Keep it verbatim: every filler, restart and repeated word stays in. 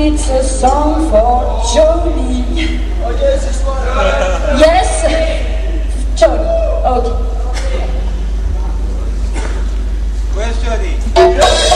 it's a song for Johnny. Oh yes, this one. Yes, Johnny. Okay. Where's Johnny?